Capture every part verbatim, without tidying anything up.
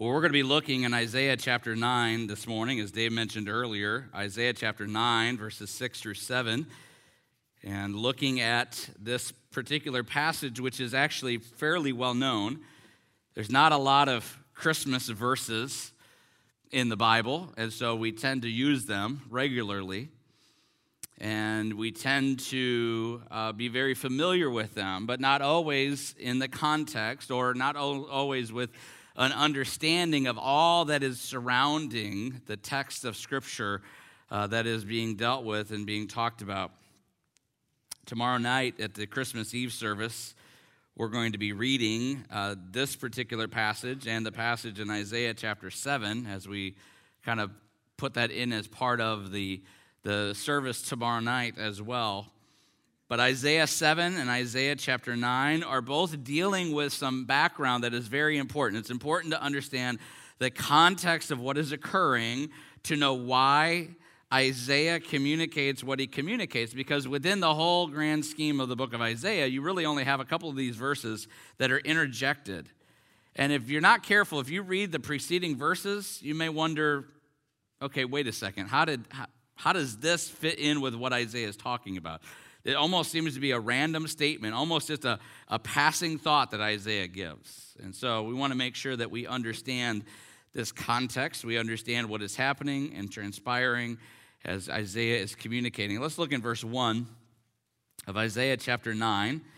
Well, we're going to be looking in Isaiah chapter nine this morning, as Dave mentioned earlier, Isaiah chapter nine, verses six through seven, and looking at this particular passage, which is actually fairly well known. There's not a lot of Christmas verses in the Bible, and so we tend to use them regularly, and we tend to uh, be very familiar with them, but not always in the context, or not al- always with an understanding of all that is surrounding the text of Scripture uh, that is being dealt with and being talked about. Tomorrow night at the Christmas Eve service, we're going to be reading uh, this particular passage and the passage in Isaiah chapter seven as we kind of put that in as part of the, the service tomorrow night as well. But Isaiah seven and Isaiah chapter nine are both dealing with some background that is very important. It's important to understand the context of what is occurring to know why Isaiah communicates what he communicates, because within the whole grand scheme of the book of Isaiah, you really only have a couple of these verses that are interjected. And if you're not careful, if you read the preceding verses, you may wonder, okay, wait a second, how did how, how does this fit in with what Isaiah is talking about? It almost seems to be a random statement, almost just a, a passing thought that Isaiah gives. And so we want to make sure that we understand this context, we understand what is happening and transpiring as Isaiah is communicating. Let's look in verse one of Isaiah chapter nine. It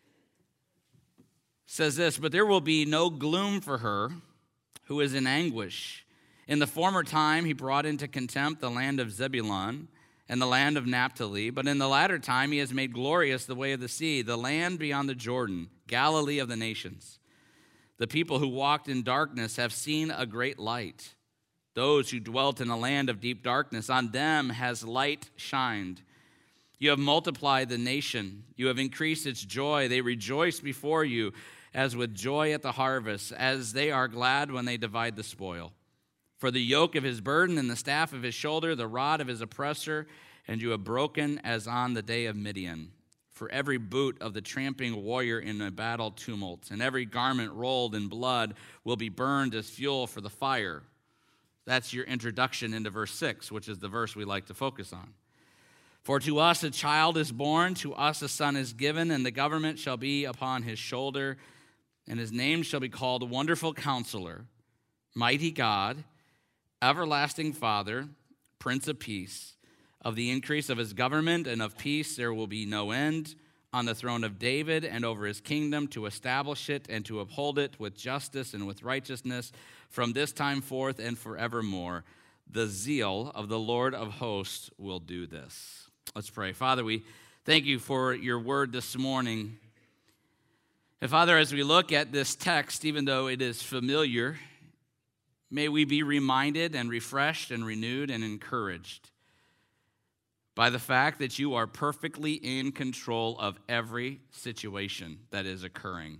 says this, "But there will be no gloom for her who is in anguish. In the former time he brought into contempt the land of Zebulun and the land of Naphtali, but in the latter time he has made glorious the way of the sea, the land beyond the Jordan, Galilee of the nations. The people who walked in darkness have seen a great light. Those who dwelt in a land of deep darkness, on them has light shined. You have multiplied the nation. You have increased its joy. They rejoice before you as with joy at the harvest, as they are glad when they divide the spoil. For the yoke of his burden and the staff of his shoulder, the rod of his oppressor, and you have broken as on the day of Midian. For every boot of the tramping warrior in a battle tumult, and every garment rolled in blood will be burned as fuel for the fire." That's your introduction into verse six, which is the verse we like to focus on. "For to us a child is born, to us a son is given, and the government shall be upon his shoulder, and his name shall be called Wonderful Counselor, Mighty God, Everlasting Father, Prince of Peace. Of the increase of his government and of peace there will be no end, on the throne of David and over his kingdom, to establish it and to uphold it with justice and with righteousness from this time forth and forevermore. The zeal of the Lord of hosts will do this." Let's pray. Father, we thank you for your word this morning. And Father, as we look at this text, even though it is familiar, may we be reminded and refreshed and renewed and encouraged by the fact that you are perfectly in control of every situation that is occurring.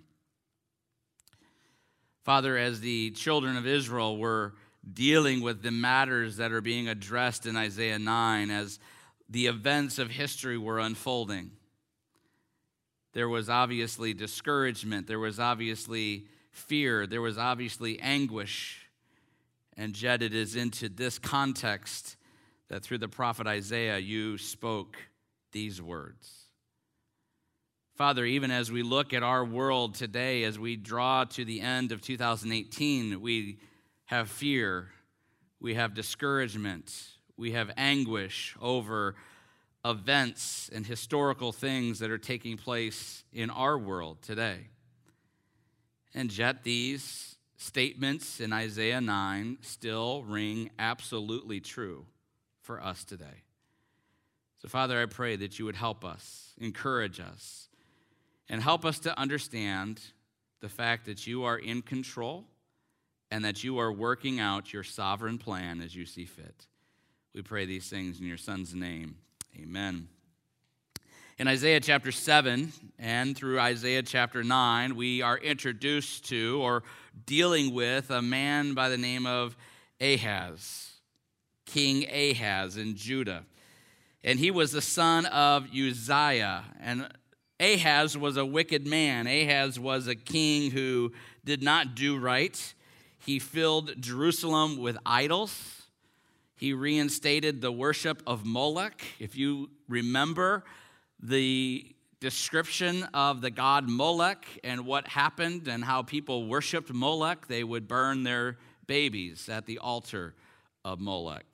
Father, as the children of Israel were dealing with the matters that are being addressed in Isaiah nine, as the events of history were unfolding, there was obviously discouragement, there was obviously fear, there was obviously anguish, and yet it is into this context that through the prophet Isaiah, you spoke these words. Father, even as we look at our world today, as we draw to the end of two thousand eighteen, we have fear, we have discouragement, we have anguish over events and historical things that are taking place in our world today. And yet these statements in Isaiah nine still ring absolutely true for us today. So, Father, I pray that you would help us, encourage us, and help us to understand the fact that you are in control and that you are working out your sovereign plan as you see fit. We pray these things in your Son's name. Amen. In Isaiah chapter seven and through Isaiah chapter nine, we are introduced to or dealing with a man by the name of Ahaz. King Ahaz in Judah. And he was the son of Uzziah. And Ahaz was a wicked man. Ahaz was a king who did not do right. He filled Jerusalem with idols. He reinstated the worship of Molech. If you remember the description of the god Molech and what happened and how people worshiped Molech, they would burn their babies at the altar of Molech.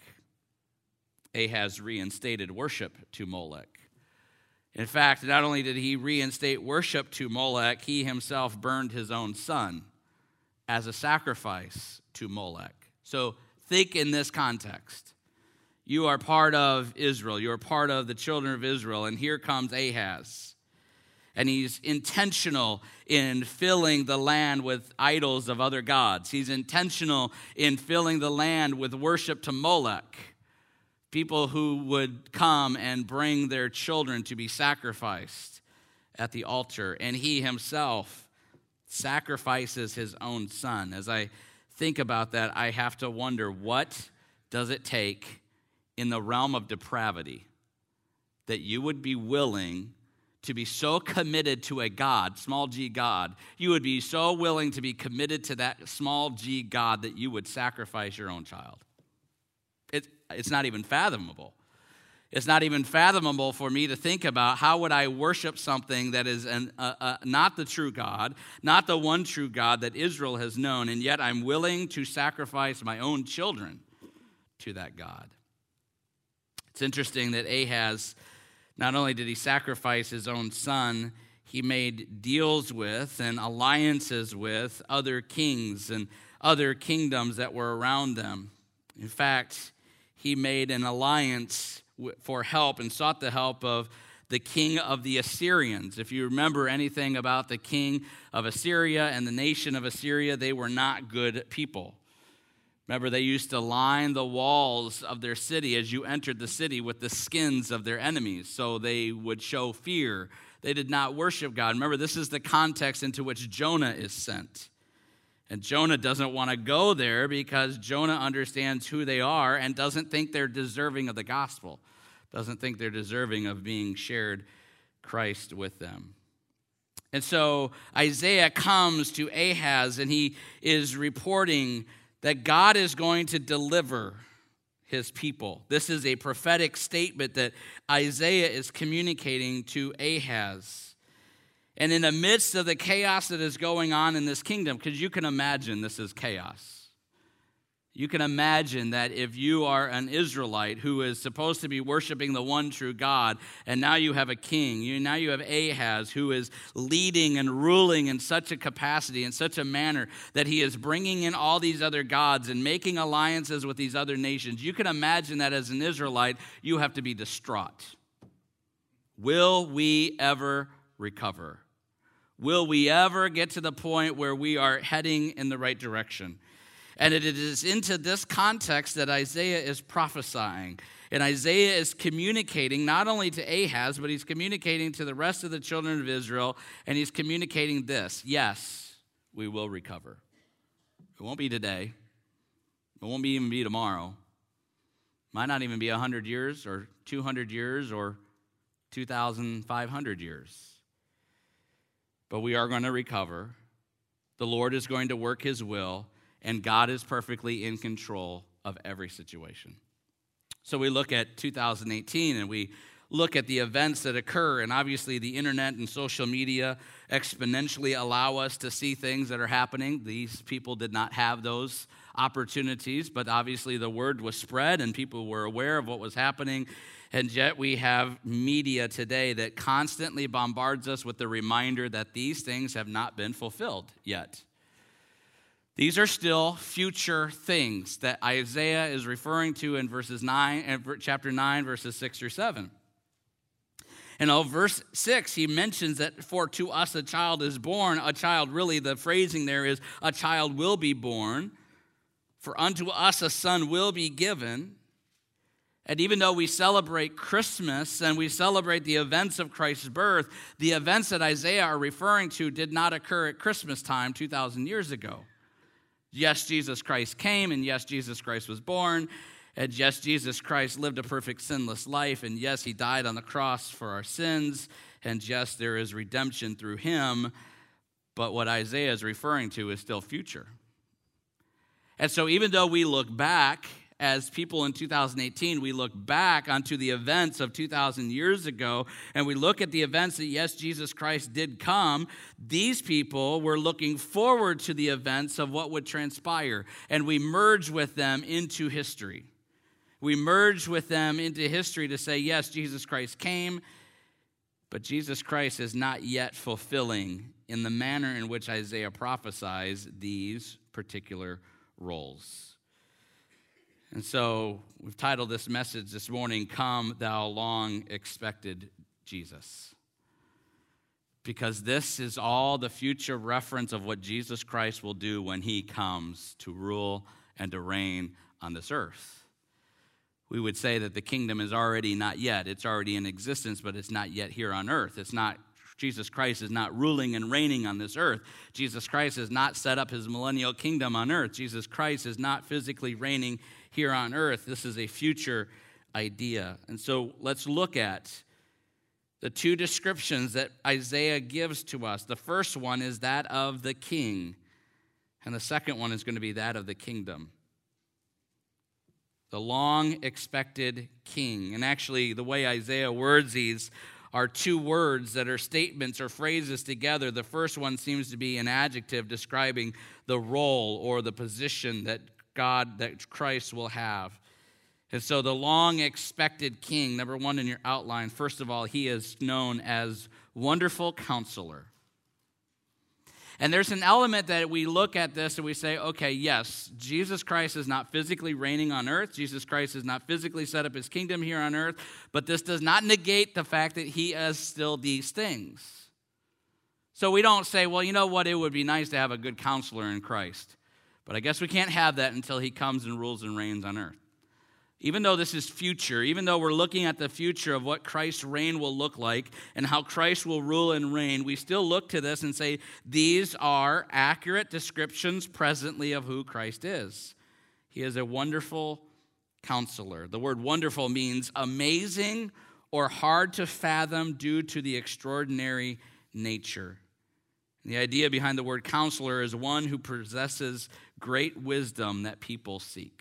Ahaz reinstated worship to Molech. In fact, not only did he reinstate worship to Molech, he himself burned his own son as a sacrifice to Molech. So think in this context. You are part of Israel. You are part of the children of Israel. And here comes Ahaz. And he's intentional in filling the land with idols of other gods. He's intentional in filling the land with worship to Molech. People who would come and bring their children to be sacrificed at the altar. And he himself sacrifices his own son. As I think about that, I have to wonder, what does it take in the realm of depravity that you would be willing to be so committed to a God, small g God, you would be so willing to be committed to that small g God that you would sacrifice your own child? It, it's not even fathomable. It's not even fathomable for me to think about how would I worship something that is an, uh, uh, not the true God, not the one true God that Israel has known, and yet I'm willing to sacrifice my own children to that God. It's interesting that Ahaz, not only did he sacrifice his own son, he made deals with and alliances with other kings and other kingdoms that were around them. In fact, he made an alliance for help and sought the help of the king of the Assyrians. If you remember anything about the king of Assyria and the nation of Assyria, they were not good people. Remember, they used to line the walls of their city as you entered the city with the skins of their enemies, so they would show fear. They did not worship God. Remember, this is the context into which Jonah is sent. And Jonah doesn't want to go there because Jonah understands who they are and doesn't think they're deserving of the gospel, doesn't think they're deserving of being shared Christ with them. And so Isaiah comes to Ahaz and he is reporting that God is going to deliver his people. This is a prophetic statement that Isaiah is communicating to Ahaz. And in the midst of the chaos that is going on in this kingdom, because you can imagine this is chaos. You can imagine that if you are an Israelite who is supposed to be worshiping the one true God, and now you have a king, you, now you have Ahaz who is leading and ruling in such a capacity, in such a manner that he is bringing in all these other gods and making alliances with these other nations. You can imagine that as an Israelite, you have to be distraught. Will we ever recover? Will we ever get to the point where we are heading in the right direction? And it is into this context that Isaiah is prophesying. And Isaiah is communicating not only to Ahaz, but he's communicating to the rest of the children of Israel. And he's communicating this: yes, we will recover. It won't be today. It won't be even be tomorrow. Might not even be one hundred years or two hundred years or two thousand five hundred years. But we are going to recover. The Lord is going to work his will, and God is perfectly in control of every situation. So we look at two thousand eighteen, and we look at the events that occur, and obviously the internet and social media exponentially allow us to see things that are happening. These people did not have those opportunities, but obviously the word was spread, and people were aware of what was happening. And yet we have media today that constantly bombards us with the reminder that these things have not been fulfilled yet. These are still future things that Isaiah is referring to in verses nine, chapter nine, verses six through seven. And in verse six, he mentions that for to us a child is born, a child, really the phrasing there is a child will be born, for unto us a son will be given. And even though we celebrate Christmas and we celebrate the events of Christ's birth, the events that Isaiah are referring to did not occur at Christmas time two thousand years ago. Yes, Jesus Christ came, and yes, Jesus Christ was born, and yes, Jesus Christ lived a perfect sinless life, and yes, he died on the cross for our sins, and yes, there is redemption through him, but what Isaiah is referring to is still future. And so even though we look back as people in two thousand eighteen, we look back onto the events of two thousand years ago, and we look at the events that, yes, Jesus Christ did come. These people were looking forward to the events of what would transpire, and we merge with them into history. We merge with them into history to say, yes, Jesus Christ came, but Jesus Christ is not yet fulfilling in the manner in which Isaiah prophesies these particular roles. And so we've titled this message this morning, Come Thou Long Expected Jesus. Because this is all the future reference of what Jesus Christ will do when he comes to rule and to reign on this earth. We would say that the kingdom is already not yet. It's already in existence, but it's not yet here on earth. It's not, Jesus Christ is not ruling and reigning on this earth. Jesus Christ has not set up his millennial kingdom on earth. Jesus Christ is not physically reigning here on earth. This is a future idea. And so let's look at the two descriptions that Isaiah gives to us. The first one is that of the king, and the second one is going to be that of the kingdom. The long-expected king. And actually, the way Isaiah words these are two words that are statements or phrases together. The first one seems to be an adjective describing the role or the position that God, that Christ will have. And so the long-expected king, number one in your outline, first of all, he is known as Wonderful Counselor. And there's an element that we look at this and we say, okay, yes, Jesus Christ is not physically reigning on earth. Jesus Christ has not physically set up his kingdom here on earth. But this does not negate the fact that he is still these things. So we don't say, well, you know what, it would be nice to have a good counselor in Christ. But I guess we can't have that until he comes and rules and reigns on earth. Even though this is future, even though we're looking at the future of what Christ's reign will look like and how Christ will rule and reign, we still look to this and say these are accurate descriptions presently of who Christ is. He is a wonderful counselor. The word wonderful means amazing or hard to fathom due to the extraordinary nature. The idea behind the word counselor is one who possesses great wisdom that people seek.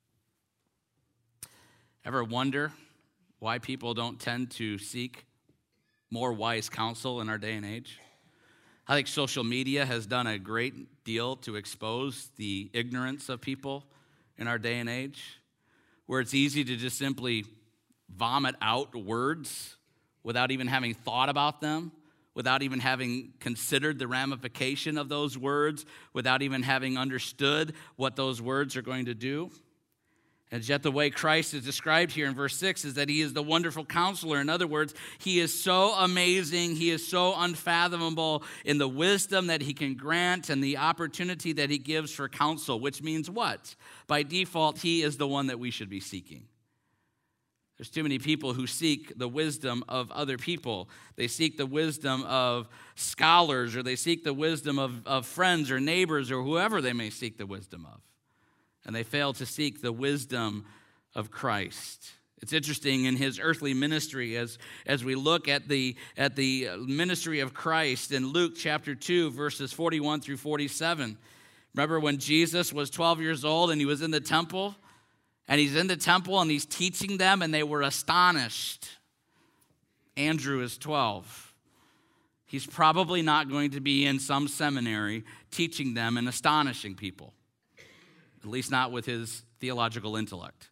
Ever wonder why people don't tend to seek more wise counsel in our day and age? I think social media has done a great deal to expose the ignorance of people in our day and age, where it's easy to just simply vomit out words without even having thought about them, without even having considered the ramification of those words, without even having understood what those words are going to do. And yet the way Christ is described here in verse six is that he is the wonderful counselor. In other words, he is so amazing, he is so unfathomable in the wisdom that he can grant and the opportunity that he gives for counsel, which means what? By default, he is the one that we should be seeking. There's too many people who seek the wisdom of other people. They seek the wisdom of scholars, or they seek the wisdom of, of friends or neighbors or whoever they may seek the wisdom of. And they fail to seek the wisdom of Christ. It's interesting in his earthly ministry as, as we look at the, at the ministry of Christ in Luke chapter two, verses forty-one through forty-seven. Remember when Jesus was twelve years old and he was in the temple? And he's in the temple and he's teaching them and they were astonished. Andrew is twelve. He's probably not going to be in some seminary teaching them and astonishing people. At least not with his theological intellect.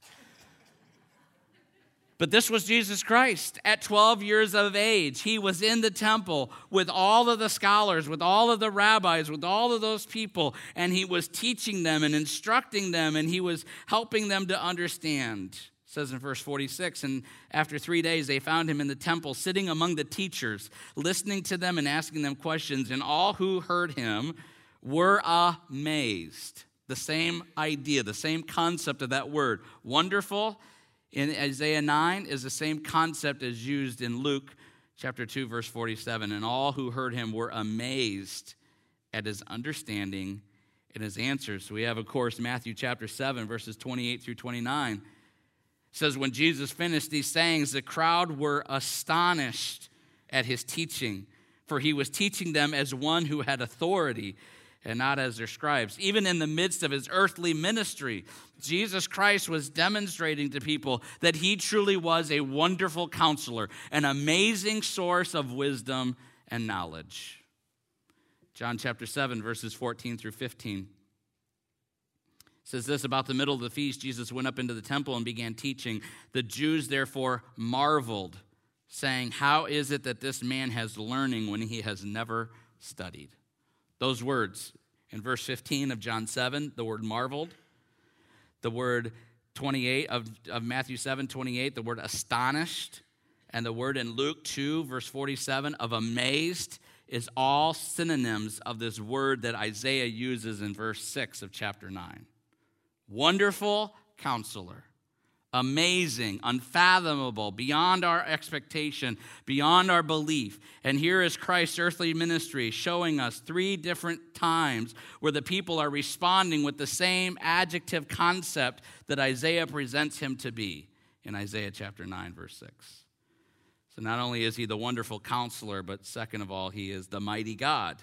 But this was Jesus Christ at twelve years of age. He was in the temple with all of the scholars, with all of the rabbis, with all of those people, and he was teaching them and instructing them, and he was helping them to understand. It says in verse forty-six, and after three days they found him in the temple, sitting among the teachers, listening to them and asking them questions, and all who heard him were amazed. The same idea, the same concept of that word, wonderful, in Isaiah nine is the same concept as used in Luke chapter two, verse forty-seven. And all who heard him were amazed at his understanding and his answers. So we have, of course, Matthew chapter seven, verses twenty-eight through twenty-nine. It says, when Jesus finished these sayings, the crowd were astonished at his teaching, for he was teaching them as one who had authority and not as their scribes. Even in the midst of his earthly ministry, Jesus Christ was demonstrating to people that he truly was a wonderful counselor, an amazing source of wisdom and knowledge. John chapter seven, verses fourteen through fifteen. Says this about the middle of the feast, Jesus went up into the temple and began teaching. The Jews therefore marveled, saying, how is it that this man has learning when he has never studied? Those words in verse fifteen of John seven, the word marveled. The word twenty-eight of, of Matthew seven, twenty-eight, the word astonished. And the word in Luke two, verse forty-seven, of amazed, is all synonyms of this word that Isaiah uses in verse six of chapter nine. Wonderful counselor, amazing, unfathomable, beyond our expectation, beyond our belief. And here is Christ's earthly ministry showing us three different times where the people are responding with the same adjective concept that Isaiah presents him to be in Isaiah chapter nine, verse six. So not only is he the wonderful counselor, but second of all, he is the mighty God.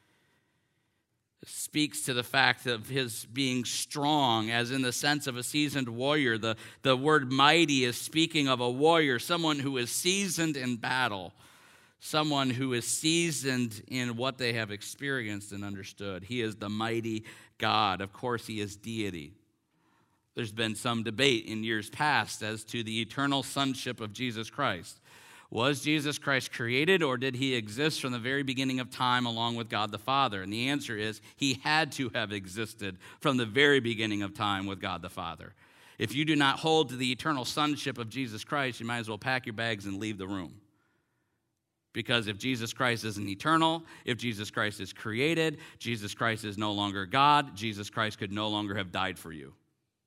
Speaks to the fact of his being strong, as in the sense of a seasoned warrior. The, the word mighty is speaking of a warrior, someone who is seasoned in battle, someone who is seasoned in what they have experienced and understood. He is the mighty God. Of course, he is deity. There's been some debate in years past as to the eternal sonship of Jesus Christ. Was Jesus Christ created, or did he exist from the very beginning of time along with God the Father? And the answer is he had to have existed from the very beginning of time with God the Father. If you do not hold to the eternal sonship of Jesus Christ, you might as well pack your bags and leave the room. Because if Jesus Christ isn't eternal, if Jesus Christ is created, Jesus Christ is no longer God, Jesus Christ could no longer have died for you.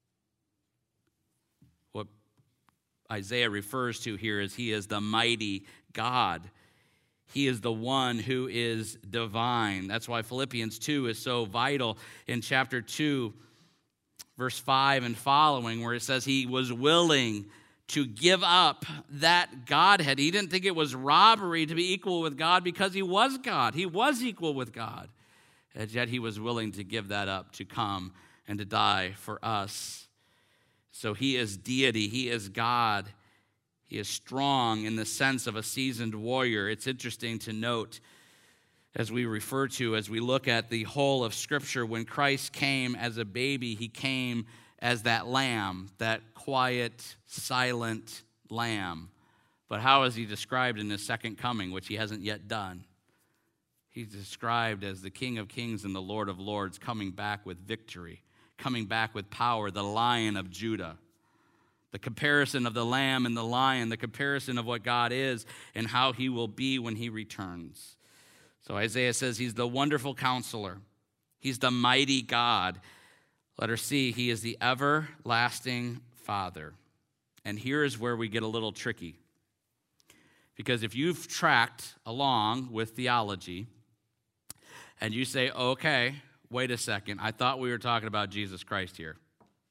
What Isaiah refers to here is he is the mighty God. He is the one who is divine. That's why Philippians two is so vital in chapter two, verse five and following, where it says he was willing to give up that Godhead. He didn't think it was robbery to be equal with God because he was God. He was equal with God. And yet he was willing to give that up to come and to die for us. So he is deity. He is God. He is strong in the sense of a seasoned warrior. It's interesting to note, as we refer to, as we look at the whole of Scripture, when Christ came as a baby, he came as that lamb, that quiet, silent lamb. But how is he described in his second coming, which he hasn't yet done? He's described as the King of Kings and the Lord of Lords, coming back with victory, coming back with power, the Lion of Judah. The comparison of the lamb and the lion, the comparison of what God is and how he will be when he returns. So Isaiah says he's the wonderful counselor. He's the mighty God. Letter C, he is the everlasting Father. And here is where we get a little tricky. Because if you've tracked along with theology and you say, okay, wait a second, I thought we were talking about Jesus Christ here.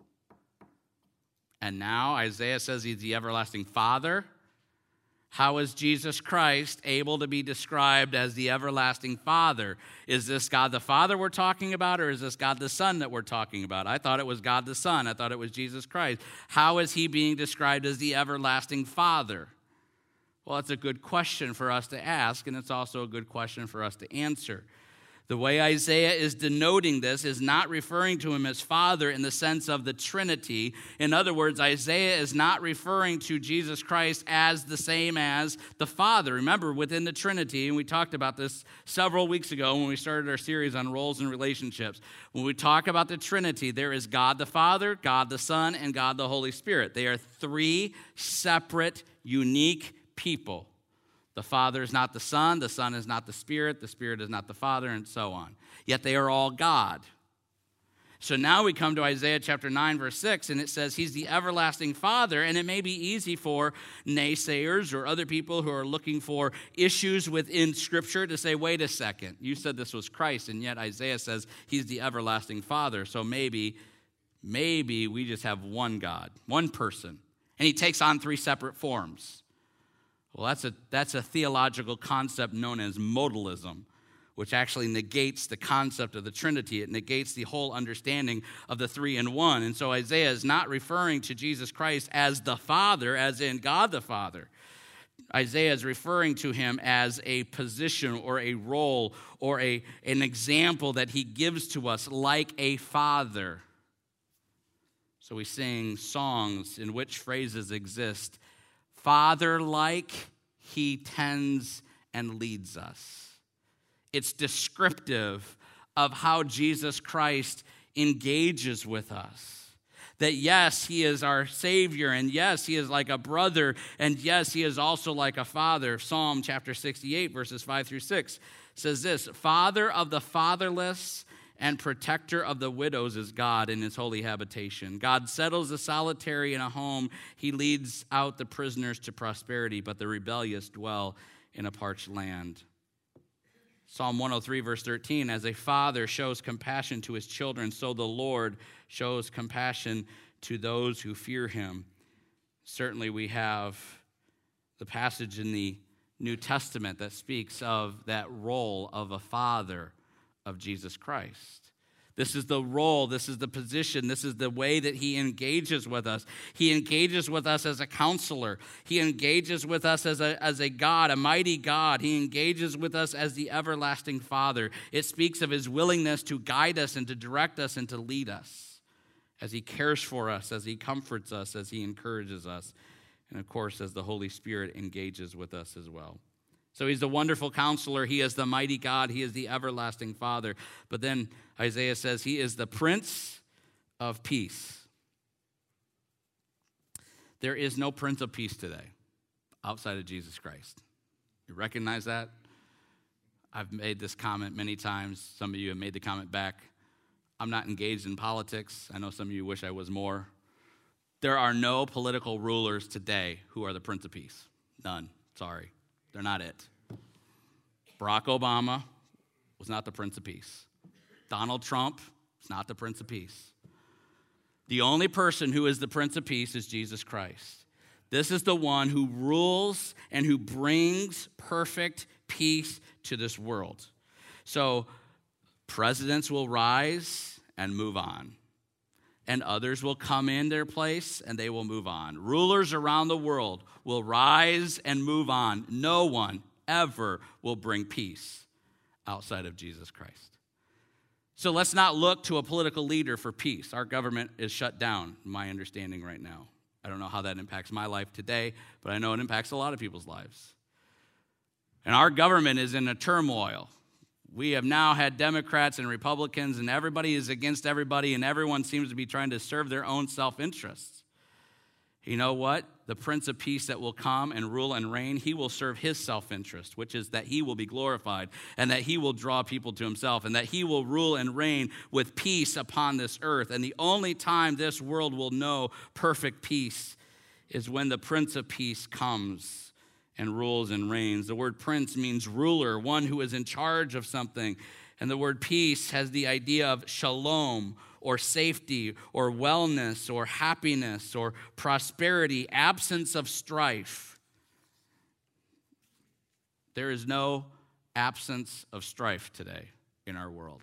And now Isaiah says he's the everlasting Father. How is Jesus Christ able to be described as the everlasting Father? Is this God the Father we're talking about, or is this God the Son that we're talking about? I thought it was God the Son. I thought it was Jesus Christ. How is he being described as the everlasting Father? Well, it's a good question for us to ask, and it's also a good question for us to answer. The way Isaiah is denoting this is not referring to him as Father in the sense of the Trinity. In other words, Isaiah is not referring to Jesus Christ as the same as the Father. Remember, within the Trinity, and we talked about this several weeks ago when we started our series on roles and relationships. When we talk about the Trinity, there is God the Father, God the Son, and God the Holy Spirit. They are three separate, unique people. The Father is not the Son, the Son is not the Spirit, the Spirit is not the Father, and so on. Yet they are all God. So now we come to Isaiah chapter nine, verse six, and it says he's the everlasting Father, and it may be easy for naysayers or other people who are looking for issues within Scripture to say, wait a second, you said this was Christ, and yet Isaiah says he's the everlasting Father, so maybe, maybe we just have one God, one person, and he takes on three separate forms. Well, that's a, that's a theological concept known as modalism, which actually negates the concept of the Trinity. It negates the whole understanding of the three in one. And so Isaiah is not referring to Jesus Christ as the Father, as in God the Father. Isaiah is referring to him as a position or a role or a, an example that he gives to us like a father. So we sing songs in which phrases exist. Father-like, he tends and leads us. It's descriptive of how Jesus Christ engages with us. That yes, he is our Savior, and yes, he is like a brother, and yes, he is also like a father. Psalm chapter sixty-eight, verses five through six says this, Father of the fatherless and protector of the widows is God in his holy habitation. God settles the solitary in a home. He leads out the prisoners to prosperity, but the rebellious dwell in a parched land. Psalm one oh three, verse thirteen, as a father shows compassion to his children, so the Lord shows compassion to those who fear him. Certainly we have the passage in the New Testament that speaks of that role of a father of Jesus Christ. This is the role, this is the position, this is the way that he engages with us. He engages with us as a counselor. He engages with us as a, as a God, a mighty God. He engages with us as the everlasting Father. It speaks of his willingness to guide us and to direct us and to lead us as he cares for us, as he comforts us, as he encourages us, and of course, as the Holy Spirit engages with us as well. So he's the wonderful counselor. He is the mighty God. He is the everlasting Father. But then Isaiah says he is the Prince of Peace. There is no Prince of Peace today outside of Jesus Christ. You recognize that? I've made this comment many times. Some of you have made the comment back. I'm not engaged in politics. I know some of you wish I was more. There are no political rulers today who are the Prince of Peace. None. Sorry. They're not it. Barack Obama was not the Prince of Peace. Donald Trump is not the Prince of Peace. The only person who is the Prince of Peace is Jesus Christ. This is the one who rules and who brings perfect peace to this world. So presidents will rise and move on. And others will come in their place and they will move on. Rulers around the world will rise and move on. No one ever will bring peace outside of Jesus Christ. So let's not look to a political leader for peace. Our government is shut down, my understanding right now. I don't know how that impacts my life today, but I know it impacts a lot of people's lives. And our government is in a turmoil. We have now had Democrats and Republicans, and everybody is against everybody, and everyone seems to be trying to serve their own self-interests. You know what? The Prince of Peace that will come and rule and reign, he will serve his self-interest, which is that he will be glorified, and that he will draw people to himself, and that he will rule and reign with peace upon this earth. And the only time this world will know perfect peace is when the Prince of Peace comes and rules and reigns. The word prince means ruler, one who is in charge of something. And the word peace has the idea of shalom, or safety, or wellness, or happiness, or prosperity, absence of strife. There is no absence of strife today in our world.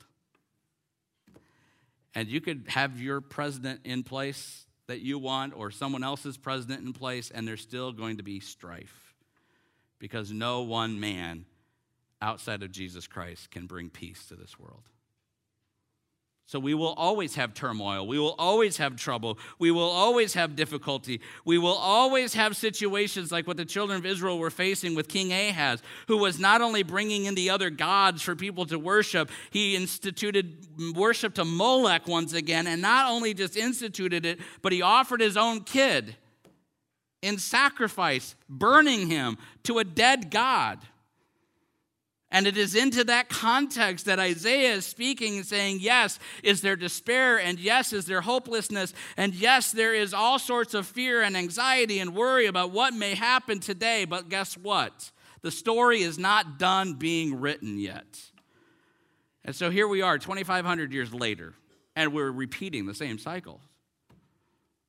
And you could have your president in place that you want, or someone else's president in place, and there's still going to be strife. Because no one man outside of Jesus Christ can bring peace to this world. So we will always have turmoil. We will always have trouble. We will always have difficulty. We will always have situations like what the children of Israel were facing with King Ahaz, who was not only bringing in the other gods for people to worship, he instituted worship to Molech once again, and not only just instituted it, but he offered his own kid in sacrifice, burning him to a dead God. And it is into that context that Isaiah is speaking and saying, yes, is there despair, and yes, is there hopelessness, and yes, there is all sorts of fear and anxiety and worry about what may happen today, but guess what? The story is not done being written yet. And so here we are, twenty-five hundred years later, and we're repeating the same cycle.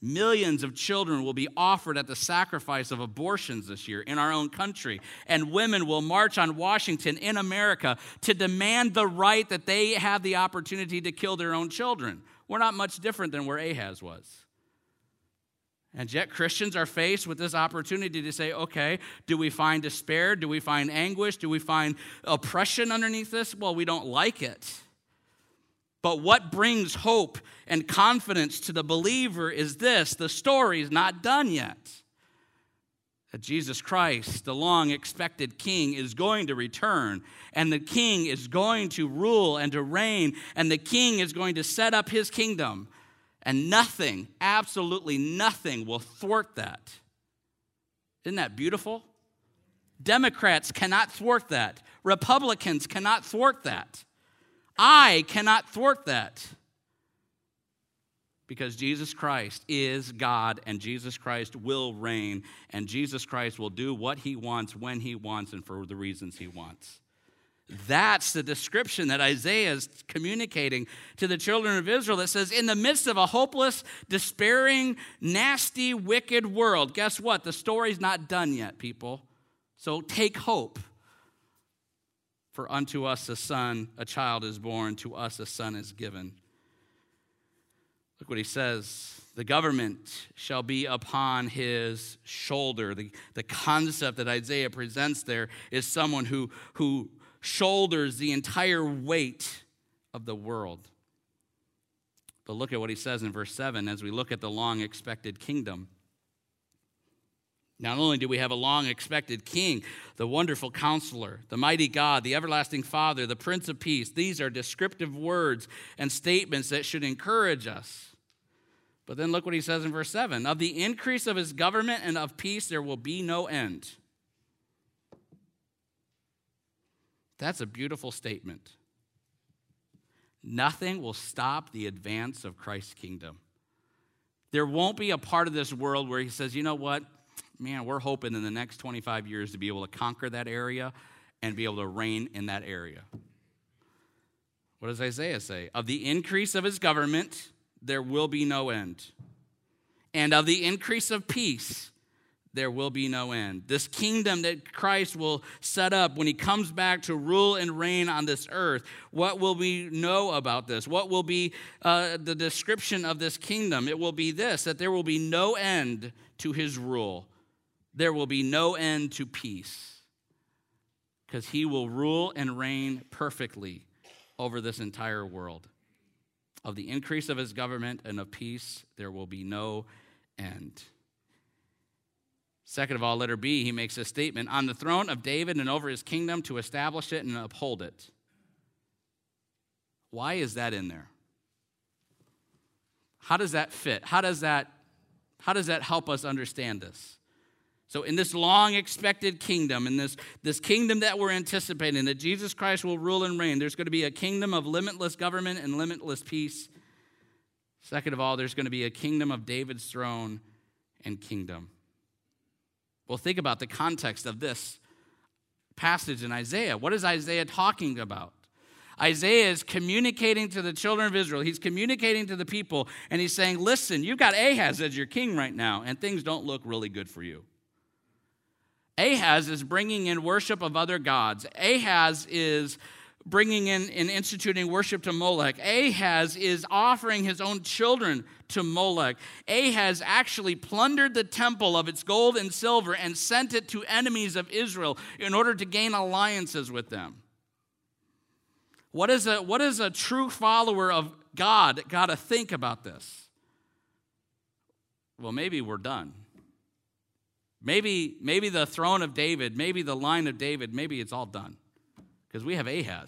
Millions of children will be offered at the sacrifice of abortions this year in our own country. And women will march on Washington in America to demand the right that they have the opportunity to kill their own children. We're not much different than where Ahaz was. And yet Christians are faced with this opportunity to say, okay, do we find despair? Do we find anguish? Do we find oppression underneath this? Well, we don't like it. But what brings hope and confidence to the believer is this: the story's not done yet. That Jesus Christ, the long-expected King, is going to return, and the King is going to rule and to reign, and the King is going to set up his kingdom, and nothing, absolutely nothing, will thwart that. Isn't that beautiful? Democrats cannot thwart that. Republicans cannot thwart that. I cannot thwart that, because Jesus Christ is God, and Jesus Christ will reign, and Jesus Christ will do what he wants, when he wants, and for the reasons he wants. That's the description that Isaiah is communicating to the children of Israel, that says, in the midst of a hopeless, despairing, nasty, wicked world, guess what? The story's not done yet, people. So take hope. For unto us a son, a child is born, to us a son is given. Look what he says. The government shall be upon his shoulder. The, the concept that Isaiah presents there is someone who, who shoulders the entire weight of the world. But look at what he says in verse seven as we look at the long-expected kingdom. Not only do we have a long-expected king, the wonderful counselor, the mighty God, the everlasting Father, the Prince of Peace. These are descriptive words and statements that should encourage us. But then look what he says in verse seven. Of the increase of his government and of peace there will be no end. That's a beautiful statement. Nothing will stop the advance of Christ's kingdom. There won't be a part of this world where he says, you know what? Man, we're hoping in the next twenty-five years to be able to conquer that area and be able to reign in that area. What does Isaiah say? Of the increase of his government, there will be no end. And of the increase of peace, there will be no end. This kingdom that Christ will set up when he comes back to rule and reign on this earth, what will we know about this? What will be uh, the description of this kingdom? It will be this, that there will be no end to his rule. There will be no end to peace, because he will rule and reign perfectly over this entire world. Of the increase of his government and of peace, there will be no end. Second of all, letter B, he makes a statement, on the throne of David and over his kingdom, to establish it and uphold it. Why is that in there? How does that fit? How does that, how does that help us understand this? So in this long-expected kingdom, in this, this kingdom that we're anticipating, that Jesus Christ will rule and reign, there's going to be a kingdom of limitless government and limitless peace. Second of all, there's going to be a kingdom of David's throne and kingdom. Well, think about the context of this passage in Isaiah. What is Isaiah talking about? Isaiah is communicating to the children of Israel. He's communicating to the people, and he's saying, listen, you've got Ahaz as your king right now, and things don't look really good for you. Ahaz is bringing in worship of other gods. Ahaz is bringing in and instituting worship to Molech. Ahaz is offering his own children to Molech. Ahaz actually plundered the temple of its gold and silver and sent it to enemies of Israel in order to gain alliances with them. What is a, what is a true follower of God got to think about this? Well, maybe we're done. Maybe, maybe the throne of David, maybe the line of David, maybe it's all done. Because we have Ahaz.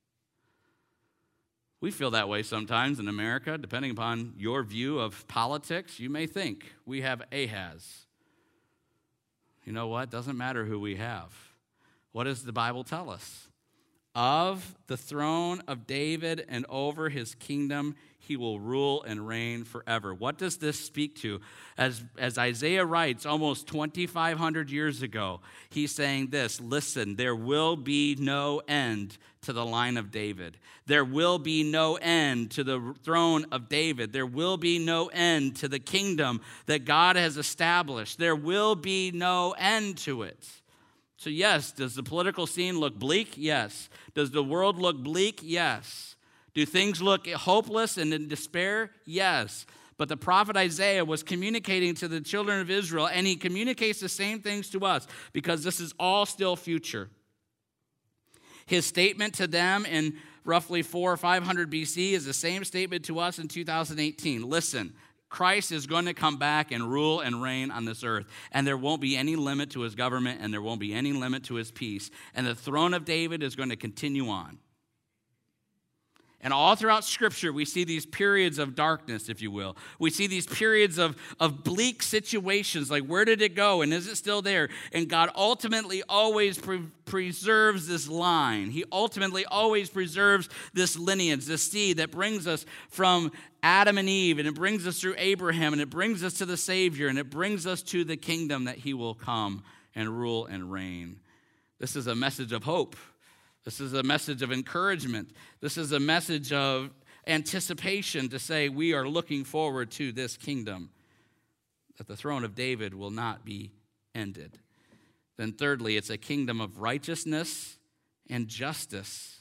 We feel that way sometimes in America, depending upon your view of politics. You may think we have Ahaz. You know what? Doesn't matter who we have. What does the Bible tell us? Of the throne of David and over his kingdom, he will rule and reign forever. What does this speak to? As, as Isaiah writes almost twenty-five hundred years ago, he's saying this, listen, there will be no end to the line of David. There will be no end to the throne of David. There will be no end to the kingdom that God has established. There will be no end to it. So yes, does the political scene look bleak? Yes. Does the world look bleak? Yes. Do things look hopeless and in despair? Yes. But the prophet Isaiah was communicating to the children of Israel, and he communicates the same things to us because this is all still future. His statement to them in roughly four or five hundred B C is the same statement to us in two thousand eighteen. Listen, Christ is going to come back and rule and reign on this earth, and there won't be any limit to his government, and there won't be any limit to his peace, and the throne of David is going to continue on. And all throughout Scripture, we see these periods of darkness, if you will. We see these periods of, of bleak situations, like where did it go, and is it still there? And God ultimately always pre- preserves this line. He ultimately always preserves this lineage, this seed that brings us from Adam and Eve, and it brings us through Abraham, and it brings us to the Savior, and it brings us to the kingdom that he will come and rule and reign. This is a message of hope. This is a message of encouragement. This is a message of anticipation to say we are looking forward to this kingdom, that the throne of David will not be ended. Then thirdly, it's a kingdom of righteousness and justice.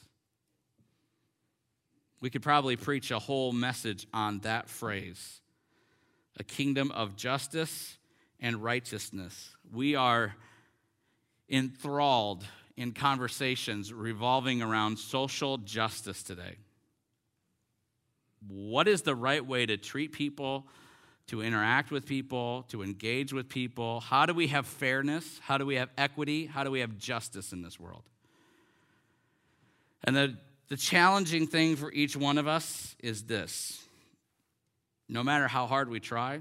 We could probably preach a whole message on that phrase, a kingdom of justice and righteousness. We are enthralled in conversations revolving around social justice today. What is the right way to treat people, to interact with people, to engage with people? How do we have fairness? How do we have equity? How do we have justice in this world? And the, the challenging thing for each one of us is this. No matter how hard we try,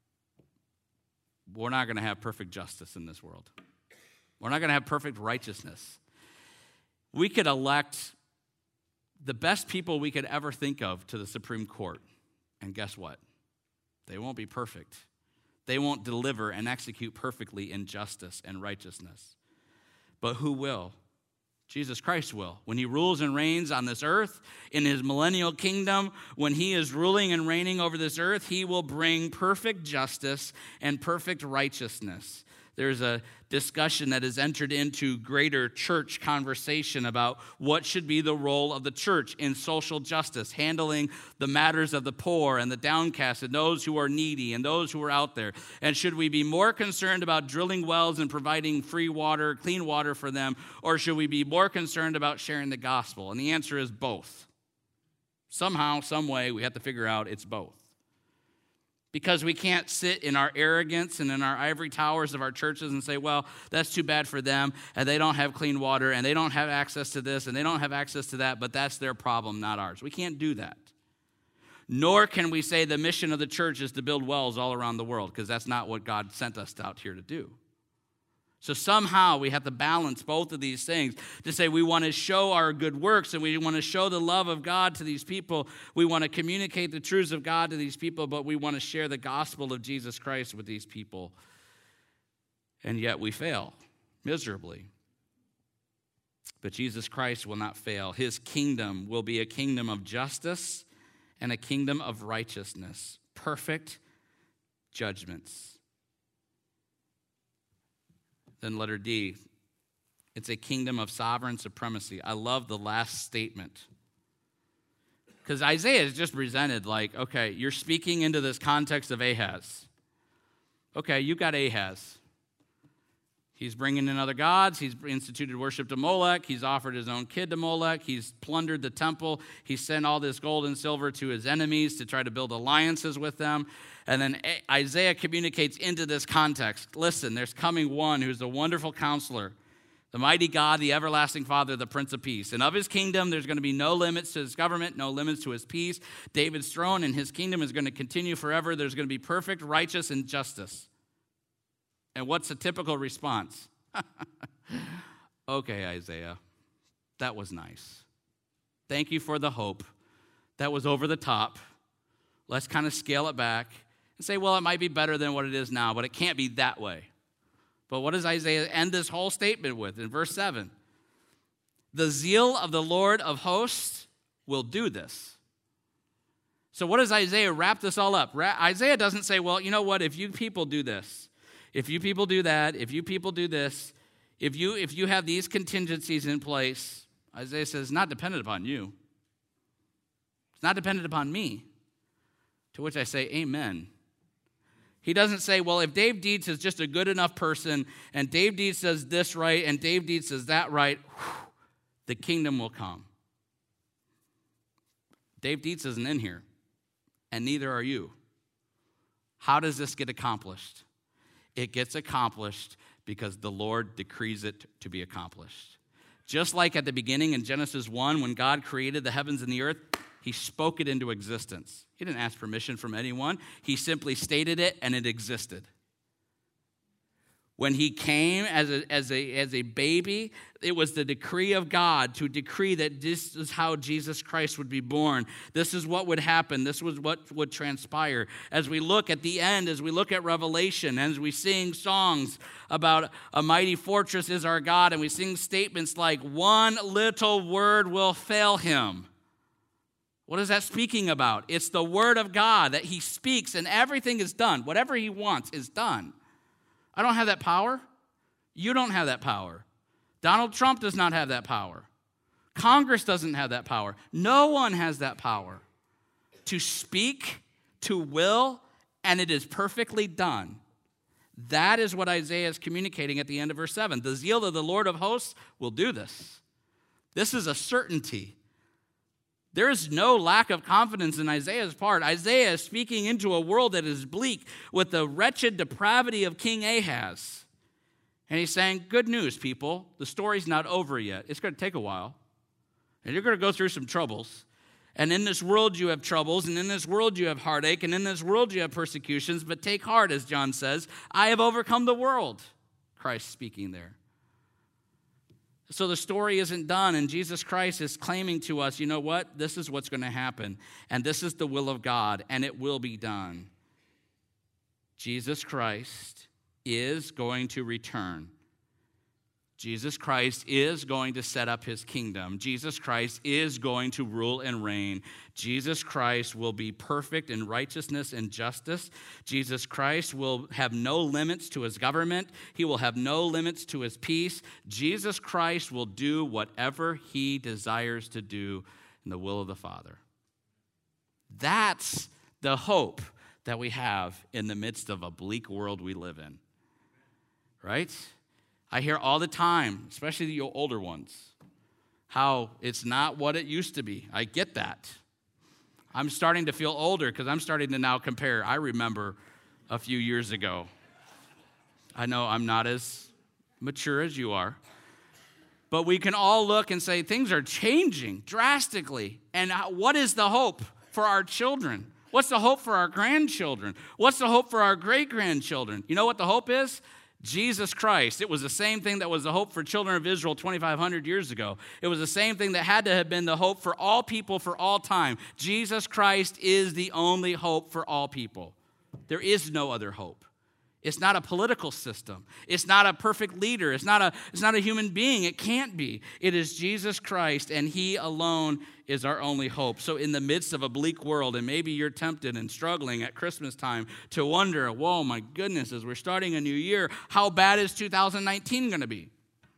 we're not going to have perfect justice in this world. We're not going to have perfect righteousness. We could elect the best people we could ever think of to the Supreme Court. And guess what? They won't be perfect. They won't deliver and execute perfectly in justice and righteousness. But who will? Jesus Christ will. When he rules and reigns on this earth, in his millennial kingdom, when he is ruling and reigning over this earth, he will bring perfect justice and perfect righteousness. There's a discussion that has entered into greater church conversation about what should be the role of the church in social justice, handling the matters of the poor and the downcast and those who are needy and those who are out there. And should we be more concerned about drilling wells and providing free water, clean water for them, or should we be more concerned about sharing the gospel? And the answer is both. Somehow, some way, we have to figure out it's both. Because we can't sit in our arrogance and in our ivory towers of our churches and say, well, that's too bad for them, and they don't have clean water, and they don't have access to this, and they don't have access to that, but that's their problem, not ours. We can't do that. Nor can we say the mission of the church is to build wells all around the world, because that's not what God sent us out here to do. So somehow we have to balance both of these things to say we want to show our good works and we want to show the love of God to these people. We want to communicate the truths of God to these people, but we want to share the gospel of Jesus Christ with these people. And yet we fail miserably. But Jesus Christ will not fail. His kingdom will be a kingdom of justice and a kingdom of righteousness, perfect judgments. Then letter D, it's a kingdom of sovereign supremacy. I love the last statement. Because Isaiah is just presented like, okay, you're speaking into this context of Ahaz. Okay, you've got Ahaz. He's bringing in other gods. He's instituted worship to Molech. He's offered his own kid to Molech. He's plundered the temple. He sent all this gold and silver to his enemies to try to build alliances with them. And then Isaiah communicates into this context. Listen, there's coming one who's a wonderful counselor, the mighty God, the everlasting Father, the Prince of Peace. And of his kingdom, there's going to be no limits to his government, no limits to his peace. David's throne and his kingdom is going to continue forever. There's going to be perfect, righteous, and justice. And what's the typical response? Okay, Isaiah, that was nice. Thank you for the hope. That was over the top. let's kind of scale it back and say, well, it might be better than what it is now, but it can't be that way. But what does Isaiah end this whole statement with in verse seven? The zeal of the Lord of hosts will do this. So what does Isaiah wrap this all up? Ra- Isaiah doesn't say, well, you know what, if you people do this, if you people do that, if you people do this, if you if you have these contingencies in place, Isaiah says, it's not dependent upon you. It's not dependent upon me. To which I say, amen. He doesn't say, well, if Dave Dietz is just a good enough person, and Dave Dietz says this right, and Dave Dietz says that right, whew, the kingdom will come. Dave Dietz isn't in here, and neither are you. How does this get accomplished? It gets accomplished because the Lord decrees it to be accomplished. Just like at the beginning in Genesis one, when God created the heavens and the earth, he spoke it into existence. He didn't ask permission from anyone. He simply stated it, and it existed. When he came as a, as a, as a baby, it was the decree of God to decree that this is how Jesus Christ would be born. This is what would happen. This was what would transpire. As we look at the end, as we look at Revelation, as we sing songs about a mighty fortress is our God, and we sing statements like, one little word will fail him. What is that speaking about? It's the word of God that he speaks, and everything is done. Whatever he wants is done. I don't have that power. You don't have that power. Donald Trump does not have that power. Congress doesn't have that power. No one has that power to speak, to will, and it is perfectly done. That is what Isaiah is communicating at the end of verse seven. The zeal of the Lord of hosts will do this. This is a certainty. There is no lack of confidence in Isaiah's part. Isaiah is speaking into a world that is bleak with the wretched depravity of King Ahaz. And he's saying, good news, people. The story's not over yet. It's going to take a while. And you're going to go through some troubles. And in this world you have troubles, and in this world you have heartache, and in this world you have persecutions. But take heart, as John says, I have overcome the world. Christ speaking there. So the story isn't done, and Jesus Christ is claiming to us, you know what? This is what's going to happen, and this is the will of God, and it will be done. Jesus Christ is going to return. Jesus Christ is going to set up his kingdom. Jesus Christ is going to rule and reign. Jesus Christ will be perfect in righteousness and justice. Jesus Christ will have no limits to his government. He will have no limits to his peace. Jesus Christ will do whatever he desires to do in the will of the Father. That's the hope that we have in the midst of a bleak world we live in. Right? I hear all the time, especially the older ones, how it's not what it used to be. I get that. I'm starting to feel older because I'm starting to now compare. I remember a few years ago. I know I'm not as mature as you are. But we can all look and say things are changing drastically. And what is the hope for our children? What's the hope for our grandchildren? What's the hope for our great-grandchildren? You know what the hope is? Jesus Christ. It was the same thing that was the hope for children of Israel twenty-five hundred years ago. It was the same thing that had to have been the hope for all people for all time. Jesus Christ is the only hope for all people. There is no other hope. It's not a political system. It's not a perfect leader. It's not a, it's not a human being. It can't be. It is Jesus Christ, and he alone is our only hope. So in the midst of a bleak world, and maybe you're tempted and struggling at Christmas time to wonder, whoa, my goodness, as we're starting a new year, how bad is two thousand nineteen going to be?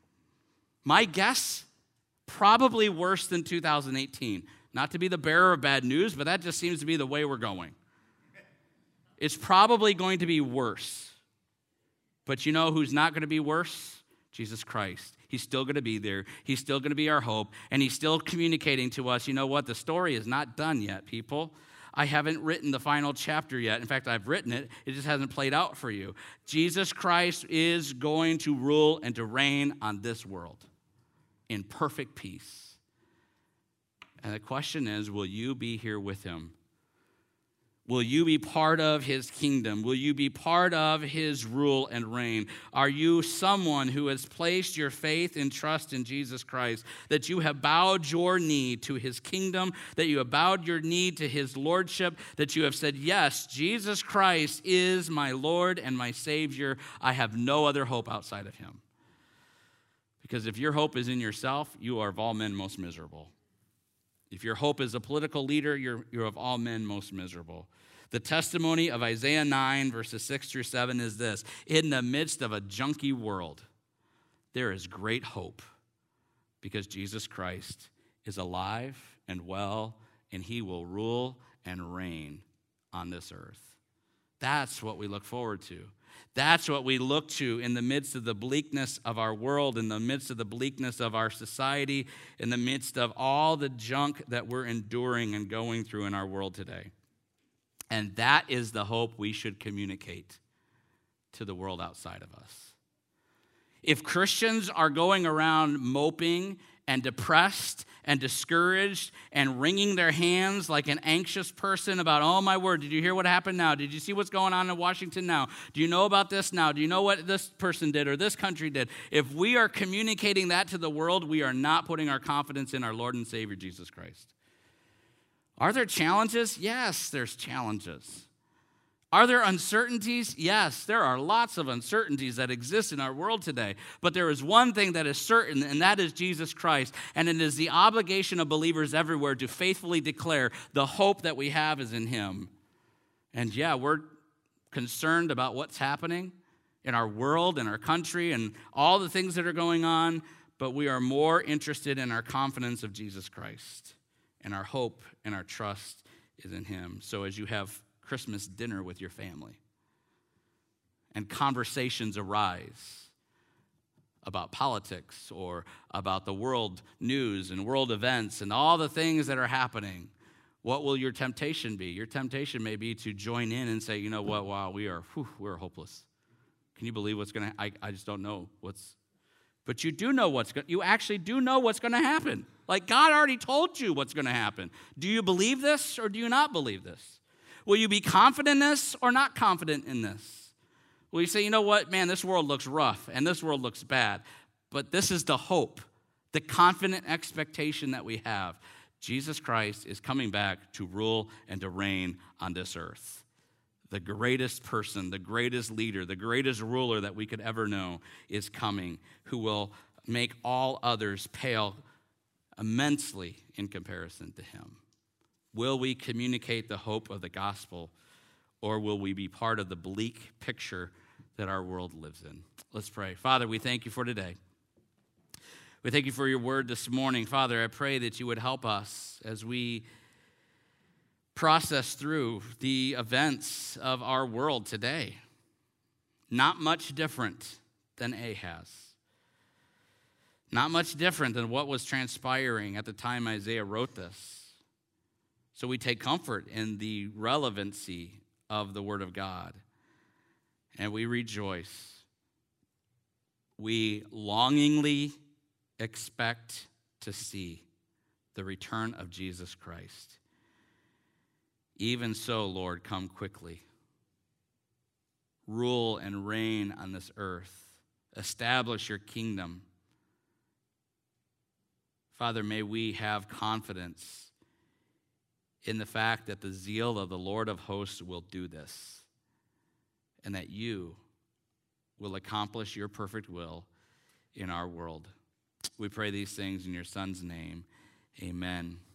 My guess, probably worse than two thousand eighteen. Not to be the bearer of bad news, but that just seems to be the way we're going. It's probably going to be worse. But you know who's not going to be worse? Jesus Christ. He's still going to be there. He's still going to be our hope. And he's still communicating to us, you know what? The story is not done yet, people. I haven't written the final chapter yet. In fact, I've written it. It just hasn't played out for you. Jesus Christ is going to rule and to reign on this world in perfect peace. And the question is, will you be here with him? Will you be part of his kingdom? Will you be part of his rule and reign? Are you someone who has placed your faith and trust in Jesus Christ, that you have bowed your knee to his kingdom, that you have bowed your knee to his lordship, that you have said, yes, Jesus Christ is my Lord and my Savior. I have no other hope outside of him. Because if your hope is in yourself, you are of all men most miserable. If your hope is a political leader, you're, you're of all men most miserable. The testimony of Isaiah nine, verses six through seven is this: in the midst of a junky world, there is great hope because Jesus Christ is alive and well, and he will rule and reign on this earth. That's what we look forward to. That's what we look to in the midst of the bleakness of our world, in the midst of the bleakness of our society, in the midst of all the junk that we're enduring and going through in our world today. And that is the hope we should communicate to the world outside of us. If Christians are going around moping and depressed and discouraged and wringing their hands like an anxious person about, oh my word, did you hear what happened now? Did you see what's going on in Washington now? Do you know about this now? Do you know what this person did or this country did? If we are communicating that to the world, we are not putting our confidence in our Lord and Savior, Jesus Christ. Are there challenges? Yes, there's challenges. Are there uncertainties? Yes, there are lots of uncertainties that exist in our world today. But there is one thing that is certain, and that is Jesus Christ. And it is the obligation of believers everywhere to faithfully declare the hope that we have is in him. And yeah, we're concerned about what's happening in our world, in our country, and all the things that are going on. But we are more interested in our confidence of Jesus Christ. And our hope and our trust is in him. So as you have Christmas dinner with your family and conversations arise about politics or about the world news and world events and all the things that are happening, what will your temptation be? Your temptation may be to join in and say, you know what, wow, we are, whew, we're hopeless. Can you believe what's going to, I, I just don't know what's, but you do know what's going, you actually do know what's going to happen. Like God already told you what's going to happen. Do you believe this or do you not believe this? Will you be confident in this or not confident in this? Will you say, you know what, man, this world looks rough and this world looks bad, but this is the hope, the confident expectation that we have. Jesus Christ is coming back to rule and to reign on this earth. The greatest person, the greatest leader, the greatest ruler that we could ever know is coming, who will make all others pale immensely in comparison to him. Will we communicate the hope of the gospel, or will we be part of the bleak picture that our world lives in? Let's pray. Father, we thank you for today. We thank you for your word this morning. Father, I pray that you would help us as we process through the events of our world today. Not much different than Ahaz. Not much different than what was transpiring at the time Isaiah wrote this. So we take comfort in the relevancy of the Word of God, and we rejoice. We longingly expect to see the return of Jesus Christ. Even so, Lord, come quickly. Rule and reign on this earth. Establish your kingdom. Father, may we have confidence in the fact that the zeal of the Lord of hosts will do this, and that you will accomplish your perfect will in our world. We pray these things in your Son's name. Amen.